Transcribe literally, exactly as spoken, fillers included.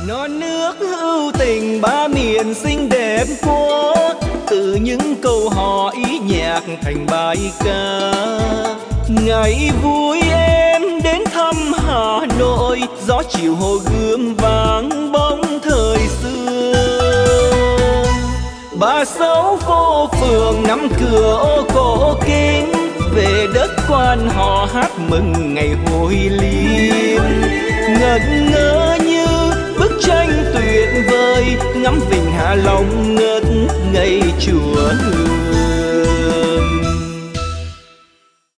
Non nước hữu tình ba miền xinh đẹp quá, từ những câu hò ý nhạc thành bài ca. Ngày vui em đến thăm Hà Nội, gió chiều hồ Gươm vang bóng thời xưa. Bà Sáu phố phường nắm cửa ô cổ kính, về đất quan họ hát mừng ngày hội liêm. Ngẩn ngơ như bức tranh tuyệt vời, ngắm vịnh Hạ Long ngất ngây chùa Hương.